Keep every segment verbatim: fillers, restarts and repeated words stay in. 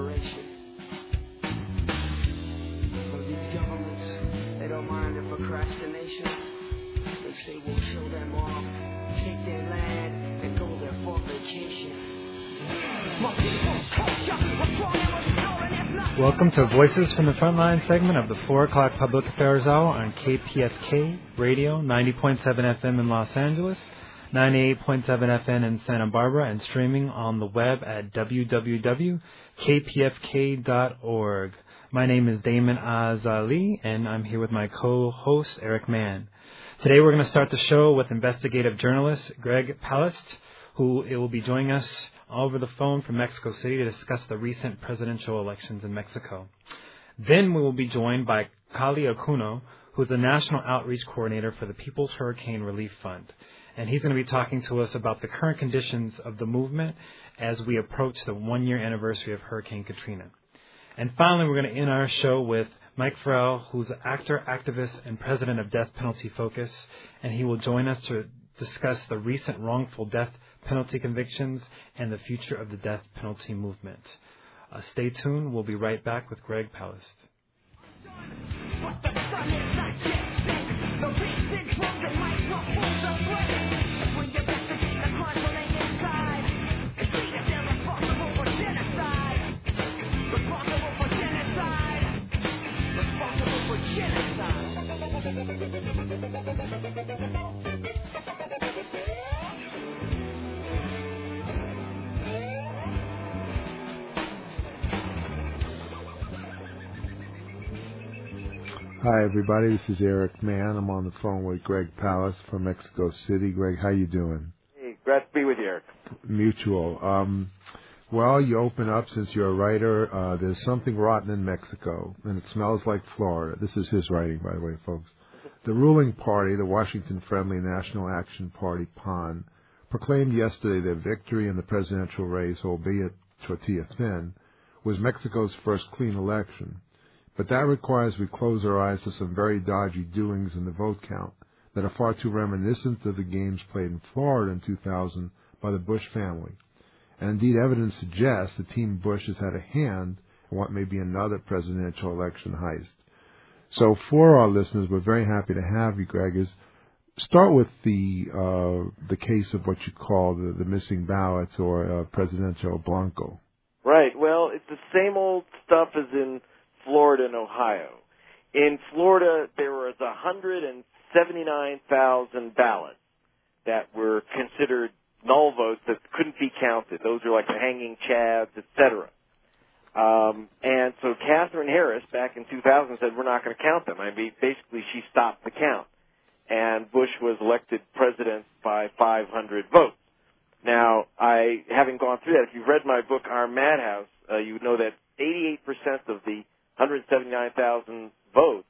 separation. For these governments, they don't mind their procrastination. They say we'll kill them off, take their land, and go there for vacation. Welcome to Voices from the Frontline segment of the four o'clock Public Affairs Hour on K P F K Radio, ninety point seven F M in Los Angeles, ninety-eight point seven F M in Santa Barbara, and streaming on the web at w w w dot k p f k dot org. My name is Damon Azali, and I'm here with my co-host, Eric Mann. Today we're going to start the show with investigative journalist Greg Palast, who will be joining us over the phone from Mexico City to discuss the recent presidential elections in Mexico. Then we will be joined by Kali Okuno, who is the National Outreach Coordinator for the People's Hurricane Relief Fund. And he's going to be talking to us about the current conditions of the movement as we approach the one-year anniversary of Hurricane Katrina. And finally, we're going to end our show with Mike Farrell, who's an actor, activist, and president of Death Penalty Focus, and he will join us to discuss the recent wrongful death penalty convictions and the future of the death penalty movement. Uh, stay tuned. We'll be right back with Greg Palast. Hi, everybody. This is Eric Mann. I'm on the phone with Greg Palast from Mexico City. Greg, how you doing? Hey, glad to be with you, Eric. Mutual. Um, well, you open up, since you're a writer, uh, there's something rotten in Mexico, and it smells like Florida. This is his writing, by the way, folks. The ruling party, the Washington-friendly National Action Party, P A N, proclaimed yesterday their victory in the presidential race, albeit tortilla thin, was Mexico's first clean election. But that requires we close our eyes to some very dodgy doings in the vote count that are far too reminiscent of the games played in Florida in two thousand by the Bush family. And indeed, evidence suggests that Team Bush has had a hand in what may be another presidential election heist. So for our listeners, we're very happy to have you, Greg. Is start with the uh, the case of what you call the, the missing ballots or uh, Presidential Blanco. Right. Well, it's the same old stuff as in Florida and Ohio. In Florida, there was one hundred seventy-nine thousand ballots that were considered null votes that couldn't be counted. Those are like the hanging chads, et cetera. Um, and so Katherine Harris, back in two thousand, said, we're not going to count them. I mean, basically, she stopped the count. And Bush was elected president by five hundred votes. Now, I, having gone through that, if you've read my book, Our Madhouse, uh, you would know that eighty-eight percent of the one hundred seventy-nine thousand votes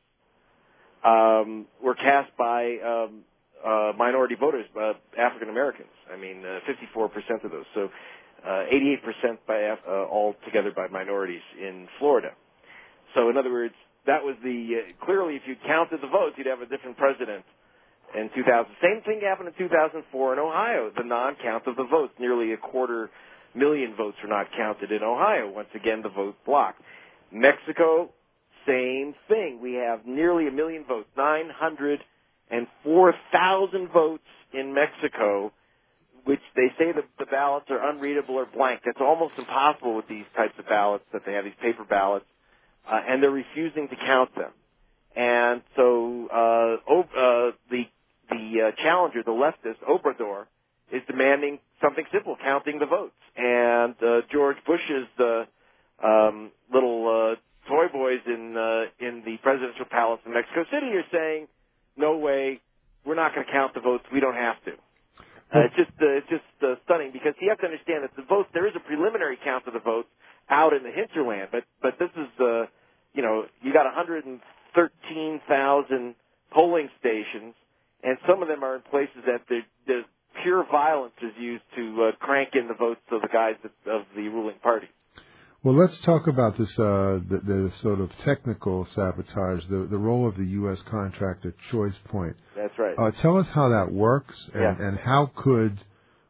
um, were cast by um, uh, minority voters, uh, African Americans. I mean, uh, fifty-four percent of those. So, uh, eighty-eight percent by uh, altogether by minorities in Florida. So, in other words, that was the uh, clearly, if you counted the votes, you'd have a different president in two thousand. Same thing happened in two thousand four in Ohio. The non-count of the votes, nearly a quarter million votes were not counted in Ohio. Once again, the vote blocked. Mexico, same thing. We have nearly a million votes, nine hundred four thousand votes in Mexico, which they say that the ballots are unreadable or blank. That's almost impossible with these types of ballots, that they have these paper ballots, uh, and they're refusing to count them. And so uh, uh, the the uh, challenger, the leftist, Obrador, is demanding something simple, counting the votes. And uh, George Bush's the Um, little uh, toy boys in uh, in the presidential palace in Mexico City are saying, "No way, we're not going to count the votes. We don't have to." Uh, it's just uh, it's just uh, stunning, because you have to understand that the votes, there is a preliminary count of the votes out in the hinterland, but but this is uh, you know you got one hundred thirteen thousand polling stations, and some of them are in places that the, the pure violence is used to uh, crank in the votes of the guys that, of the ruling party. Well, let's talk about this, uh, the, the sort of technical sabotage, the, the role of the U S contractor Choice Point. That's right. Uh, tell us how that works, and, yeah. and how could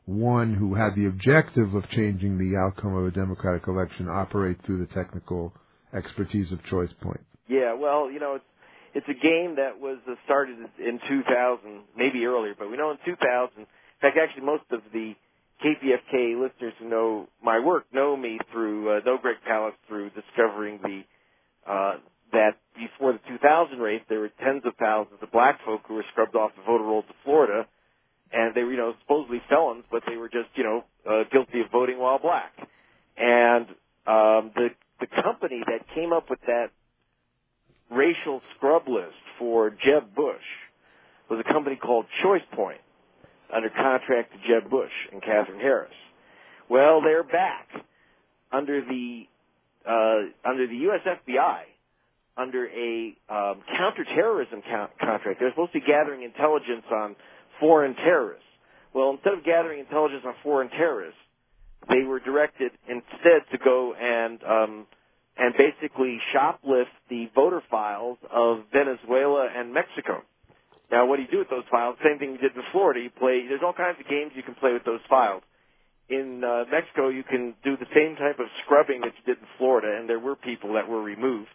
one who had the objective of changing the outcome of a democratic election operate through the technical expertise of Choice Point? Yeah, well, you know, it's, it's a game that was uh, started in two thousand, maybe earlier, but we know in two thousand, in fact, actually most of the K P F K listeners who know my work know me through, uh, know Greg Palast through discovering the, uh, that before the two thousand race, there were tens of thousands of black folk who were scrubbed off the voter rolls of Florida, and they were, you know, supposedly felons, but they were just, you know, uh, guilty of voting while black. And um, the the company that came up with that racial scrub list for Jeb Bush was a company called Choice Point, under contract to Jeb Bush and Katherine Harris. Well, they're back under the uh, under the U S F B I, under a um, counterterrorism count- contract. They're supposed to be gathering intelligence on foreign terrorists. Well, instead of gathering intelligence on foreign terrorists, they were directed instead to go and um, and basically shoplift the voter files of Venezuela and Mexico. Now, what do you do with those files? Same thing you did in Florida. You play. There's all kinds of games you can play with those files. In uh, Mexico, you can do the same type of scrubbing that you did in Florida, and there were people that were removed.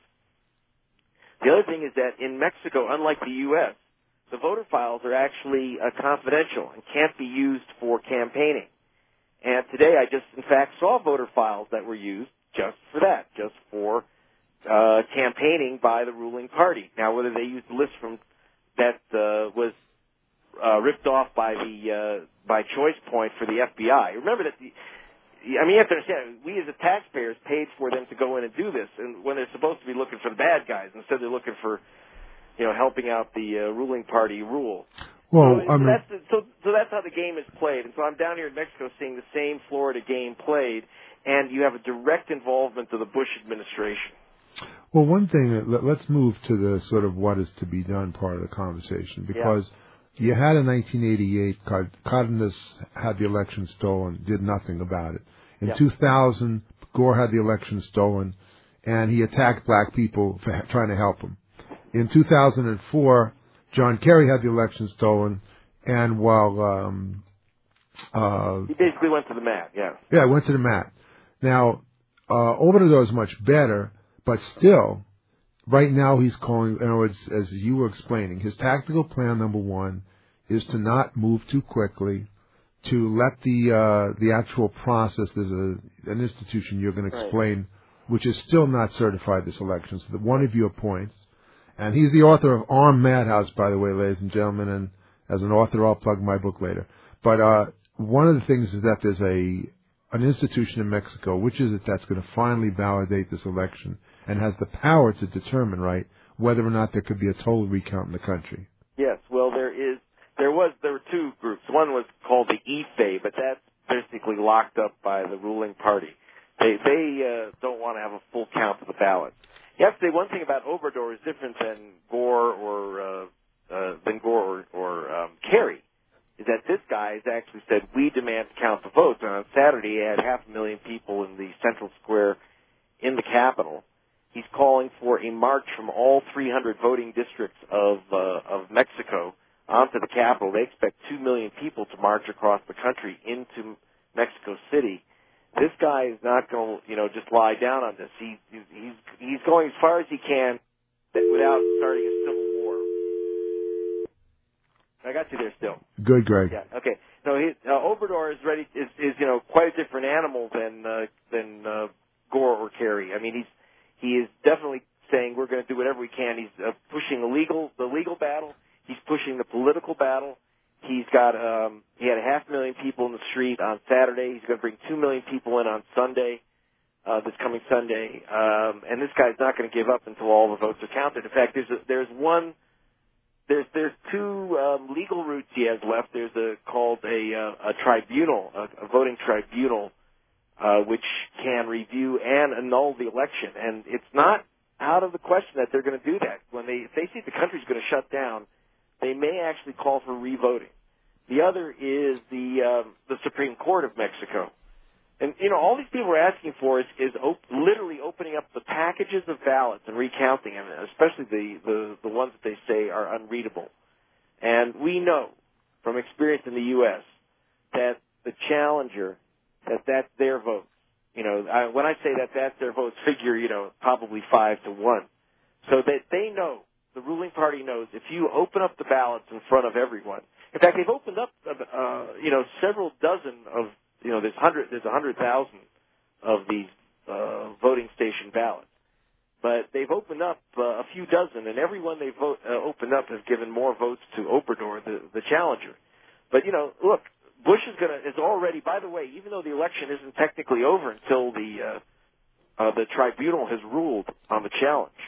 The other thing is that in Mexico, unlike the U S, the voter files are actually uh, confidential and can't be used for campaigning. And today I just, in fact, saw voter files that were used just for that, just for uh, campaigning by the ruling party. Now, whether they used the list from that uh, was uh, ripped off by the uh, by Choice Point for the F B I. Remember that the I mean, you have to understand, we as the taxpayers paid for them to go in and do this, and when they're supposed to be looking for the bad guys, instead they're looking for, you know, helping out the uh, ruling party rule. Well, so, I mean, so, that's the, so, so that's how the game is played. And so I'm down here in Mexico seeing the same Florida game played, and you have a direct involvement of the Bush administration. Well, one thing, let's move to the sort of what is to be done part of the conversation, because yeah. you had in nineteen eighty-eight, Cardenas had the election stolen, did nothing about it. In yeah. two thousand, Gore had the election stolen, and he attacked black people for trying to help him. In two thousand four, John Kerry had the election stolen, and while um, uh, he basically went to the mat, yeah. Yeah, went to the mat. Now, uh, Obrador is much better, but still, right now he's calling, in other words, as you were explaining, his tactical plan, number one, is to not move too quickly, to let the uh, the actual process, there's a, an institution you're going to explain, right, which is still not certified this election, so that one of you appoints. And he's the author of Armed Madhouse, by the way, ladies and gentlemen, and as an author, I'll plug my book later. But uh, one of the things is that there's a an institution in Mexico, which is it that's going to finally validate this election and has the power to determine, right, whether or not there could be a total recount in the country. Yes, well, there is, there was, there were two groups. One was called the I F E, but that's basically locked up by the ruling party. They they uh, don't want to have a full count of the ballots. You have to say one thing about Obrador is different than Gore or uh, uh, than Gore or, or um, Kerry, is that this guy has actually said, we demand to count the votes. And on Saturday, he had half a million people in the Central Square in the Capitol. He's calling for a march from all three hundred voting districts of uh, of Mexico onto the Capitol. They expect two million people to march across the country into Mexico City. This guy is not going to, you know, just lie down on this. He, he's he's going as far as he can without starting a civil war. I got you there still. Good, Greg. Yeah. Okay. No, he, uh, Obrador is ready. Is, is you know quite a different animal than uh, than uh, Gore or Kerry. I mean, he's he is definitely saying we're going to do whatever we can. He's uh, pushing the legal the legal battle. He's pushing the political battle. He's got um, he had a half million people in the street on Saturday. He's going to bring two million people in on Sunday, uh, this coming Sunday. Um, and this guy's not going to give up until all the votes are counted. In fact, there's a, there's one. There's there's two um, legal routes he has left. There's a called a uh, a tribunal, a, a voting tribunal, uh, which can review and annul the election. And it's not out of the question that they're going to do that. When they if they see the country's going to shut down, they may actually call for revoting. The other is the um, the Supreme Court of Mexico. And, you know, all these people are asking for is, is op- literally opening up the packages of ballots and recounting them, especially the, the, the ones that they say are unreadable. And we know from experience in the U S that the challenger, that that's their vote. You know, I, when I say that that's their votes, figure, you know, probably five to one. So that they know, the ruling party knows, if you open up the ballots in front of everyone, in fact, they've opened up, uh, you know, several dozen of, you know, there's hundred, there's a hundred thousand of these uh, voting station ballots. But they've opened up uh, a few dozen, and everyone they've vote, uh, opened up has given more votes to Obrador, the, the challenger. But, you know, look, Bush is going to, is already, by the way, even though the election isn't technically over until the, uh, uh, the tribunal has ruled on the challenge,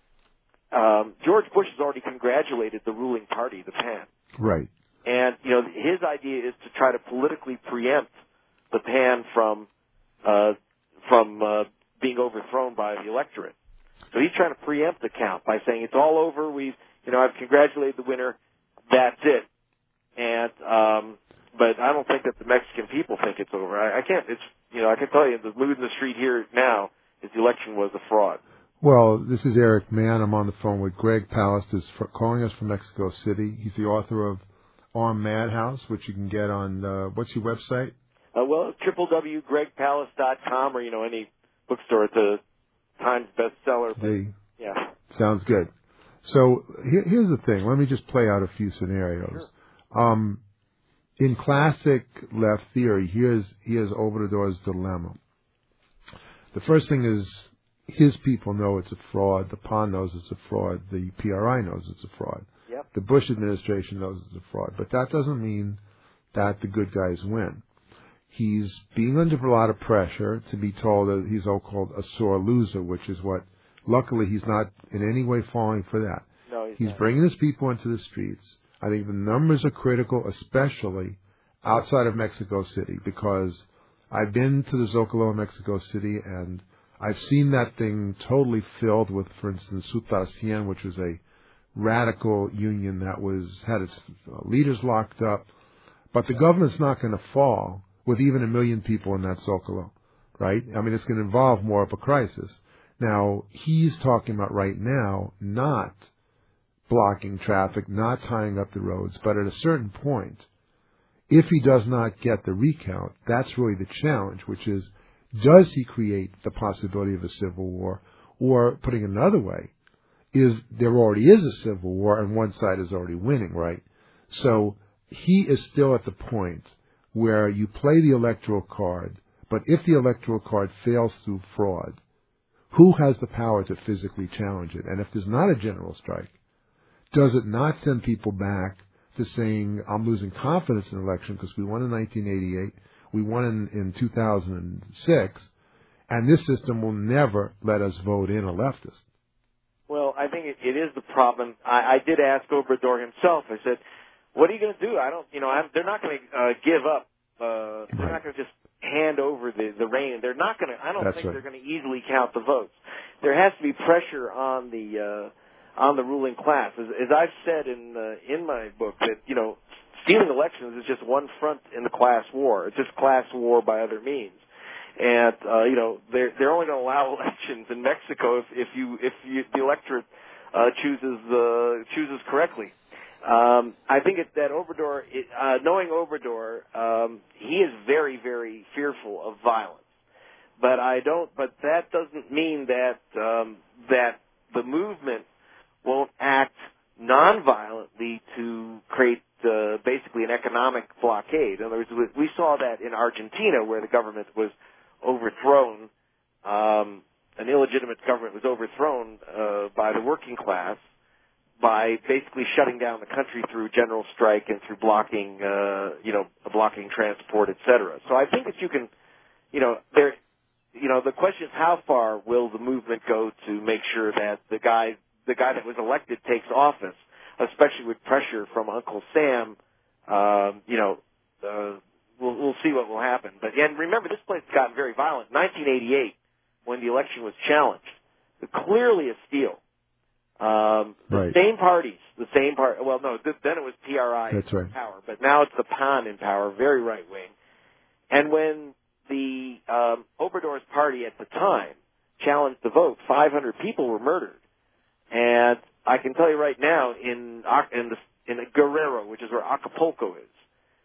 um, George Bush has already congratulated the ruling party, the PAN. Right. And, you know, his idea is to try to politically preempt the PAN from, uh, from, uh, being overthrown by the electorate. So he's trying to preempt the count by saying it's all over. We've, you know, I've congratulated the winner. That's it. And, um, but I don't think that the Mexican people think it's over. I, I can't, it's, you know, I can tell you the mood in the street here now is the election was a fraud. Well, this is Eric Mann. I'm on the phone with Greg Palast, who's calling us from Mexico City. He's the author of Armed Madhouse, which you can get on, uh, what's your website? Uh, well, w w w dot greg palast dot com or, you know, any bookstore. It's a Times bestseller. They, yeah. Sounds good. So here, here's the thing. Let me just play out a few scenarios. Sure. Um, in classic left theory, here's, here's Obrador's dilemma. The first thing is his people know it's a fraud. The PAN knows it's a fraud. The P R I knows it's a fraud. Yep. The Bush administration knows it's a fraud. But that doesn't mean that the good guys win. He's being under a lot of pressure to be told that he's so-called a sore loser, which is what, luckily, he's not in any way falling for that. No, he's, he's not. bringing his people into the streets. I think the numbers are critical, especially outside of Mexico City, because I've been to the Zocalo in Mexico City, and I've seen that thing totally filled with, for instance, Sutar Cien, which was a radical union that was had its leaders locked up. But the government's not going to fall with even a million people in that Zocalo, right? I mean, it's going to involve more of a crisis. Now, he's talking about right now not blocking traffic, not tying up the roads, but at a certain point, if he does not get the recount, that's really the challenge, which is, does he create the possibility of a civil war? Or, putting it another way, is there already is a civil war and one side is already winning, right? So he is still at the point where you play the electoral card, but if the electoral card fails through fraud, who has the power to physically challenge it? And if there's not a general strike, does it not send people back to saying, I'm losing confidence in the election because we won in nineteen eighty-eight, we won in, in two thousand six, and this system will never let us vote in a leftist? Well, I think it, it is the problem. I, I did ask Obrador himself. I said, what are you going to do? I don't, you know, I'm, they're not going to uh, give up. Uh, they're right. not going to just hand over the, the reign. They're not going to, I don't That's think right. they're going to easily count the votes. There has to be pressure on the, uh, on the ruling class. As, as I've said in, uh, in my book that, you know, stealing elections is just one front in the class war. It's just class war by other means. And, uh, you know, they're, they're only going to allow elections in Mexico if, if you, if you, the electorate, uh, chooses, uh, chooses correctly. Um, I think it, that Obrador, it, uh, knowing Obrador, um, he is very, very fearful of violence. But I don't. But that doesn't mean that um, that the movement won't act nonviolently to create uh, basically an economic blockade. In other words, we saw that in Argentina, where the government was overthrown. Um, an illegitimate government was overthrown uh, by the working class, by basically shutting down the country through general strike and through blocking, uh, you know, blocking transport, et cetera. So I think that you can, you know, there, you know, the question is how far will the movement go to make sure that the guy, the guy that was elected takes office, especially with pressure from Uncle Sam. Um, you know, uh, we'll, we'll see what will happen. But and remember, this place has gotten very violent. nineteen eighty-eight, when the election was challenged, clearly a steal. Um, the right. same parties, the same part. Well, no, th- then it was P R I That's in right. power, but now it's the PAN in power, very right wing. And when the um, Obrador's party at the time challenged the vote, five hundred people were murdered. And I can tell you right now, in in the in Guerrero, which is where Acapulco is,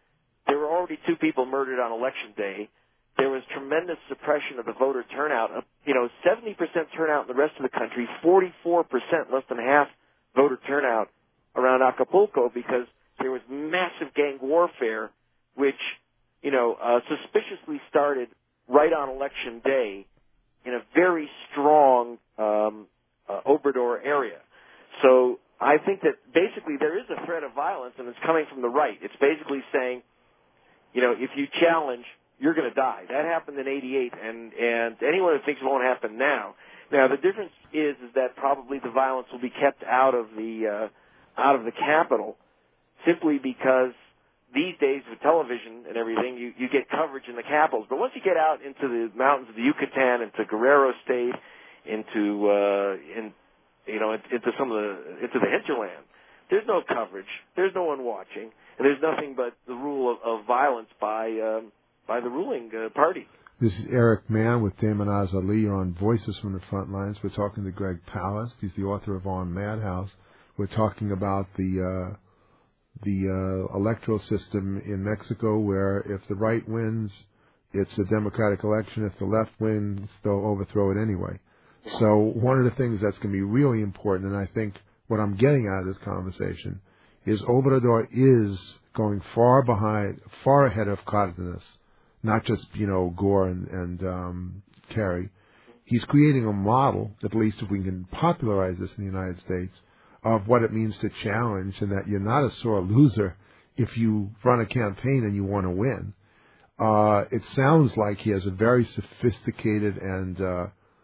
there were already two people murdered on Election Day. There was tremendous suppression of the voter turnout. Uh, you know, seventy percent turnout in the rest of the country, forty-four percent, less than half voter turnout around Acapulco because there was massive gang warfare, which, you know, uh, suspiciously started right on Election Day in a very strong um, uh, Obrador area. So I think that basically there is a threat of violence, and it's coming from the right. It's basically saying, you know, if you challenge, you're going to die. That happened in eighty-eight, and, and anyone who thinks it won't happen now. Now, the difference is is that probably the violence will be kept out of the uh, out of the capital simply because these days with television and everything, you, you get coverage in the capitals. But once you get out into the mountains of the Yucatan, into Guerrero State, into uh, in you know into some of the into the hinterland, there's no coverage. There's no one watching, and there's nothing but the rule of, of violence by um, by the ruling uh, party. This is Eric Mann with Damon Azali. You're on Voices from the Front Lines. We're talking to Greg Palast. He's the author of On Madhouse. We're talking about the uh, the uh, electoral system in Mexico, where if the right wins, it's a democratic election. If the left wins, they'll overthrow it anyway. So one of the things that's going to be really important, and I think what I'm getting out of this conversation, is Obrador is going far behind, far ahead of Cardenas, not just, you know, Gore and, and um, Kerry. He's creating a model, at least if we can popularize this in the United States, of what it means to challenge, and that you're not a sore loser if you run a campaign and you want to win. Uh, it sounds like he has a very sophisticated and, uh,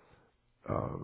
uh,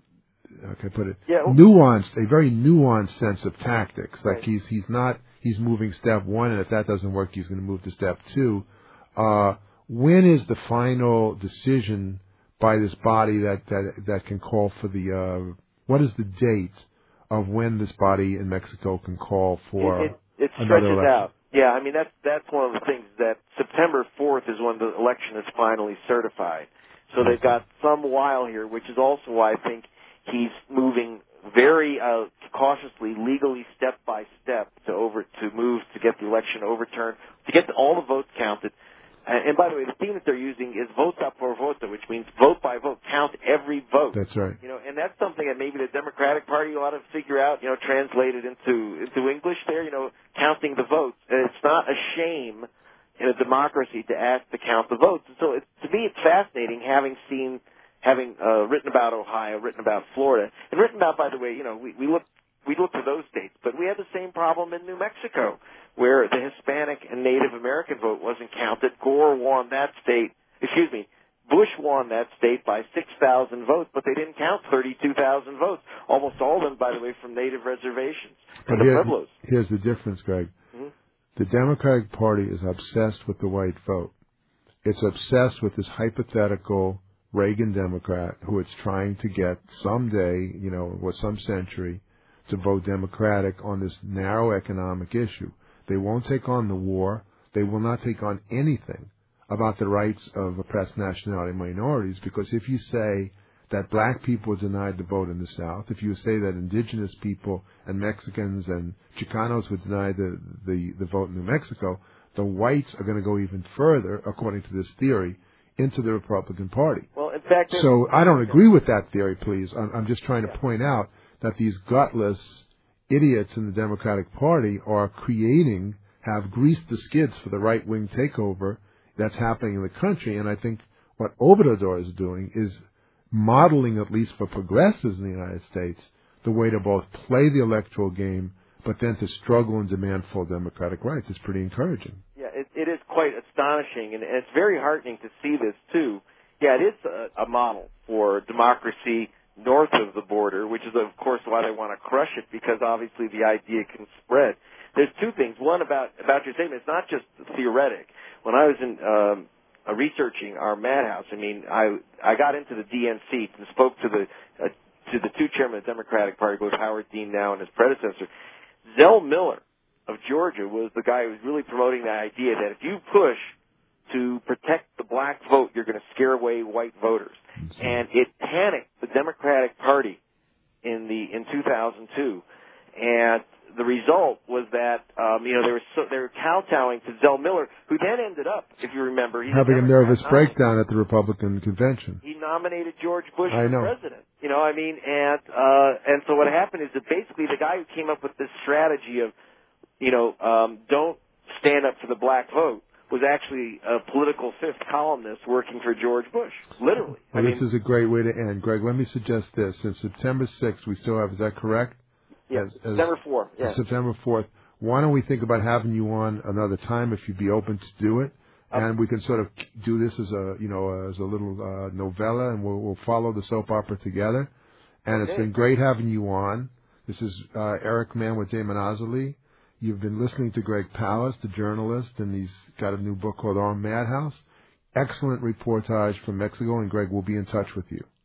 how can I put it, yeah. nuanced, a very nuanced sense of tactics. Like right. he's he's not, he's moving step one, and if that doesn't work, he's going to move to step two. Uh, when is the final decision by this body that, that, that can call for the, uh, what is the date of when this body in Mexico can call for it, it, it another stretches election? out. Yeah, I mean, that's, that's one of the things, that September fourth is when the election is finally certified. So they've got some while here, which is also why I think he's moving very uh, cautiously, legally, step by step to over to move to get the election overturned, to get the, all the votes counted. And, and by the way, the theme that they're using is vota por vota, which means vote by vote, count every vote. That's right. You know, and that's something that maybe the Democratic Party ought to figure out. You know, translated into into English. There, you know, counting the votes. And it's not a shame in a democracy to ask to count the votes. And so, it, to me, it's fascinating having seen. Having uh, written about Ohio, written about Florida, and written about, by the way, you know, we, we look we look to those states, but we had the same problem in New Mexico, where the Hispanic and Native American vote wasn't counted. Gore won that state. Excuse me, Bush won that state by six thousand votes, but they didn't count thirty-two thousand votes. Almost all of them, by the way, from Native reservations. But the here, Pueblos. Here's the difference, Greg. Mm-hmm. The Democratic Party is obsessed with the white vote. It's obsessed with this hypothetical Reagan Democrat who it's trying to get someday, you know, or some century, to vote Democratic on this narrow economic issue. They won't take on the war. They will not take on anything about the rights of oppressed nationality minorities, because if you say that black people are denied the vote in the South, if you say that indigenous people and Mexicans and Chicanos were denied the, the, the vote in New Mexico, the whites are going to go even further, according to this theory, into the Republican Party. Well, in fact, so I don't agree with that theory, please. I'm, I'm just trying yeah. to point out that these gutless idiots in the Democratic Party are creating, have greased the skids for the right-wing takeover that's happening in the country. And I think what Obrador is doing is modeling, at least for progressives in the United States, the way to both play the electoral game, but then to struggle and demand full democratic rights. It's pretty encouraging. Yeah, it, it is quite astonishing, and, and it's very heartening to see this, too. Yeah, it is a, a model for democracy north of the border, which is, of course, why they want to crush it, because obviously the idea can spread. There's two things. One, about, about your statement, it's not just theoretic. When I was in um, uh, researching our Madhouse, I mean, I I got into the D N C and spoke to the uh, to the two chairmen of the Democratic Party, both Howard Dean now and his predecessor. Zell Miller of Georgia was the guy who was really promoting the idea that if you push to protect the black vote, you're going to scare away white voters. And it panicked the Democratic Party in the in two thousand two. And the result was was that um, you know they were so, they were kowtowing to Zell Miller, who then ended up, if you remember, he's having a, a nervous nominated. breakdown at the Republican convention. He nominated George Bush I for know. president. You know, I mean, and uh, and so what happened is that basically the guy who came up with this strategy of, you know, um, don't stand up for the black vote was actually a political fifth columnist working for George Bush, literally. Well, I this mean, is a great way to end. Greg, let me suggest this. Since September sixth, we still have, is that correct? yeah, As, as September fourth. Yeah. September fourth. Why don't we think about having you on another time if you'd be open to do it? And we can sort of do this as a, you know, as a little uh, novella, and we'll, we'll follow the soap opera together. And Okay. It's been great having you on. This is uh, Eric Mann with Damon Ozley. You've been listening to Greg Palast, the journalist, and he's got a new book called Armed Madhouse. Excellent reportage from Mexico, and Greg will be in touch with you.